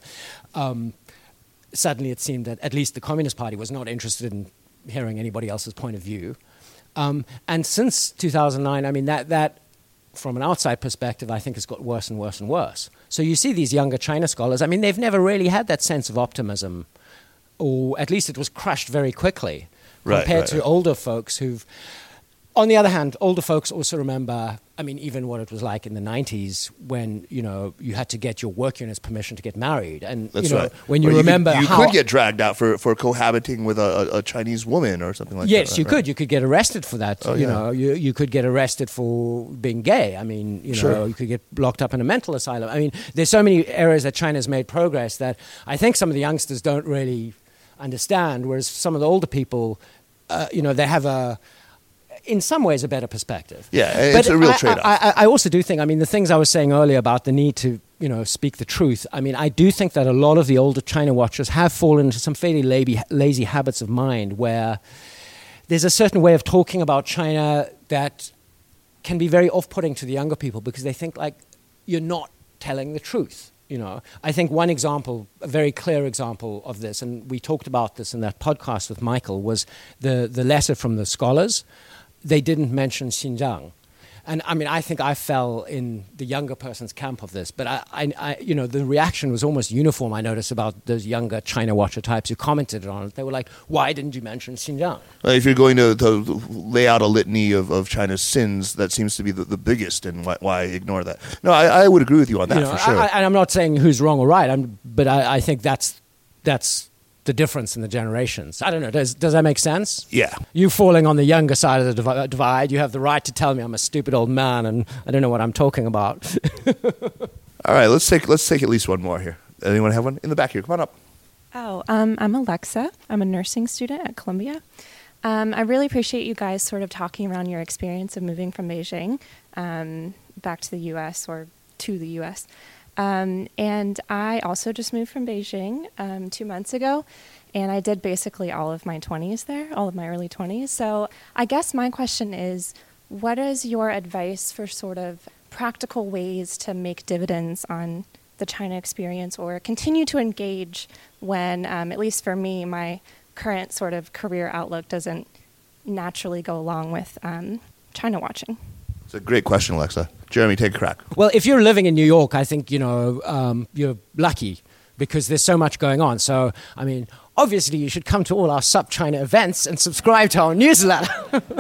suddenly it seemed that at least the Communist Party was not interested in hearing anybody else's point of view. And since 2009, I mean, that from an outside perspective, I think has got worse and worse and worse. So you see these younger China scholars, I mean, they've never really had that sense of optimism, or at least it was crushed very quickly compared to older folks who've... On the other hand, older folks also remember, I mean, even what it was like in the 90s when, you know, you had to get your work unit's permission to get married. And, that's you know, right. when you remember you could get dragged out for cohabiting with a Chinese woman or something like that. Yes, you could. You could get arrested for that. You know, you could get arrested for being gay. I mean, you know, you could get locked up in a mental asylum. I mean, there's so many areas that China's made progress that I think some of the youngsters don't really understand, whereas some of the older people, you know, they have in some ways, a better perspective. Yeah, it's a real trade-off. I also do think, I mean, the things I was saying earlier about the need to, you know, speak the truth, I mean, I do think that a lot of the older China watchers have fallen into some fairly lazy habits of mind where there's a certain way of talking about China that can be very off-putting to the younger people because they think, like, you're not telling the truth. You know, I think one example, a very clear example of this, and we talked about this in that podcast with Michael, was the letter from the scholars. They didn't mention Xinjiang. And I mean, I think I fell in the younger person's camp of this, but I you know, the reaction was almost uniform, I noticed, about those younger China watcher types who commented on it. They were like, why didn't you mention Xinjiang? If you're going to lay out a litany of China's sins, that seems to be the biggest, and why ignore that? No, I would agree with you on that, for sure. And I'm not saying who's wrong or right, but I think that's the difference in the generations. I don't know. Does that make sense? Yeah. You falling on the younger side of the divide, you have the right to tell me I'm a stupid old man and I don't know what I'm talking about. All right, let's take at least one more here. Anyone have one? In the back here. Come on up. Oh, I'm Alexa. I'm a nursing student at Columbia. I really appreciate you guys sort of talking around your experience of moving from Beijing back to the U.S. or to the U.S., and I also just moved from Beijing 2 months ago, and I did basically all of my 20s there, all of my early 20s. So I guess my question is, what is your advice for sort of practical ways to make dividends on the China experience or continue to engage when, at least for me, my current sort of career outlook doesn't naturally go along with China watching? It's a great question, Alexa. Jeremy, take a crack. Well, if you're living in New York, I think, you're lucky because there's so much going on. So, I mean, obviously you should come to all our SupChina events and subscribe to our newsletter.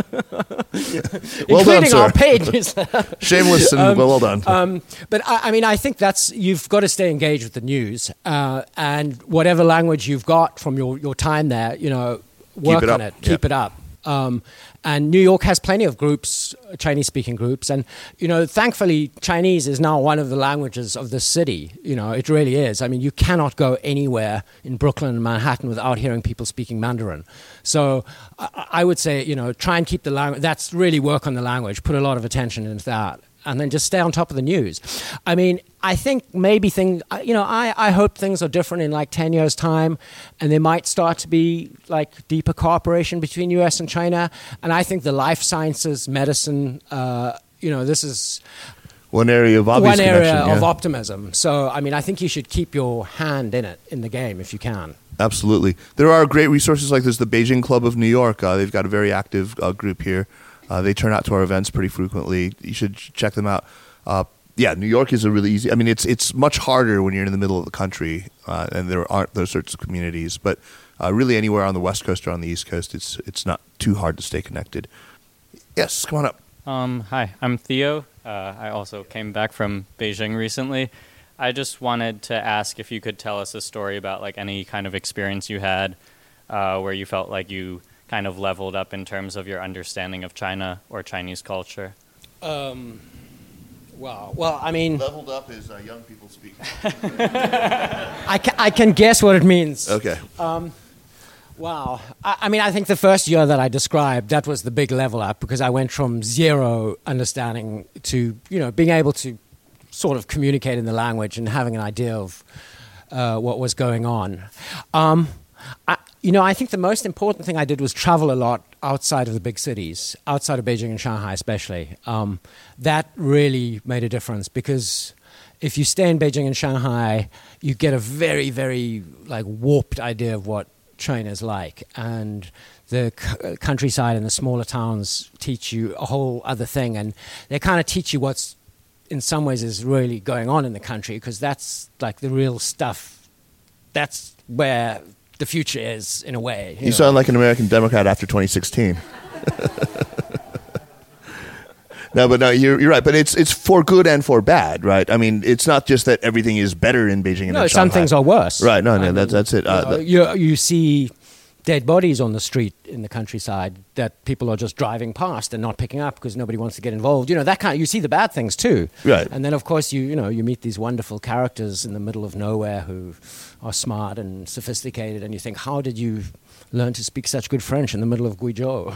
Well including done, our sir. paid newsletter. Shameless and well done. But I think you've got to stay engaged with the news, and whatever language you've got from your time there, work on it, keep it up. And New York has plenty of groups, Chinese-speaking groups, and thankfully Chinese is now one of the languages of the city. It really is. I mean, you cannot go anywhere in Brooklyn and Manhattan without hearing people speaking Mandarin. So I would say, try and keep the language. That's really work on the language. Put a lot of attention into that. And then just stay on top of the news. I mean, I think maybe things, I hope things are different in like 10 years' time, and there might start to be like deeper cooperation between US and China. And I think the life sciences, medicine, this is one area of obvious of optimism. So, I mean, I think you should keep your hand in the game if you can. Absolutely. There are great resources like there's the Beijing Club of New York. They've got a very active group here. They turn out to our events pretty frequently. You should check them out. New York is a really easy. I mean, it's much harder when you're in the middle of the country and there aren't those sorts of communities. But really, anywhere on the West Coast or on the East Coast, it's not too hard to stay connected. Yes, come on up. Hi, I'm Theo. I also came back from Beijing recently. I just wanted to ask if you could tell us a story about like any kind of experience you had where you felt like you kind of leveled up in terms of your understanding of China or Chinese culture. Wow. Well, I mean, leveled up is young people speak. I can guess what it means. Okay. Wow. I mean, I think the first year that I described, that was the big level up because I went from zero understanding to, being able to sort of communicate in the language and having an idea of what was going on. I think the most important thing I did was travel a lot outside of the big cities, outside of Beijing and Shanghai especially. That really made a difference because if you stay in Beijing and Shanghai, you get a very, very warped idea of what China's like. And the countryside and the smaller towns teach you a whole other thing. And they kind of teach you what's, in some ways, is really going on in the country because that's like the real stuff. That's where the future is, in a way. You sound like an American Democrat after 2016. No, you're right. But it's for good and for bad, right? I mean, it's not just that everything is better in Beijing and in Shanghai. Some things are worse. Right, that's it. You see dead bodies on the street in the countryside that people are just driving past and not picking up because nobody wants to get involved. That kind of, you see the bad things too. Right. And then, of course, you meet these wonderful characters in the middle of nowhere who are smart and sophisticated, and you think, how did you learn to speak such good French in the middle of Guizhou?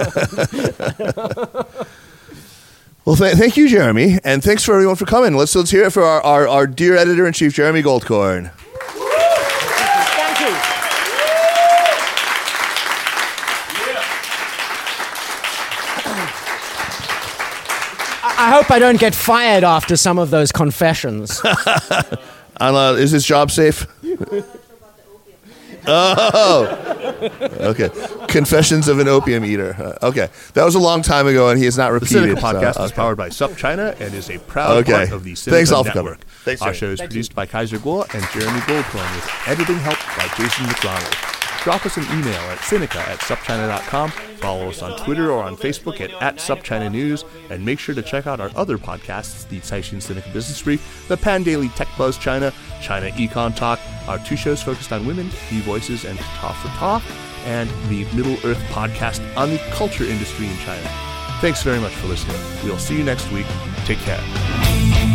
Well, thank you, Jeremy, and thanks for everyone for coming. Let's hear it for our dear editor-in-chief, Jeremy Goldkorn. Thank you. I hope I don't get fired after some of those confessions. Is this job safe? Oh, okay. Confessions of an opium eater. Okay, that was a long time ago, and he has not repeated. The Sinica podcast is powered by SupChina and is a proud part of the Sinica Network. Thanks, our show is produced by Kaiser Kuo and Jeremy Goldkorn with editing help by Jason McDonald. Drop us an email at sinica@supchina.com. Follow us on Twitter or on Facebook at SupChina News, and make sure to check out our other podcasts, the Caixin Sinica Business Brief, the Pan Daily Tech Buzz China, China Econ Talk, our two shows focused on women, E-Voices and Ta for Ta, and the Middle Earth podcast on the culture industry in China. Thanks very much for listening. We'll see you next week. Take care.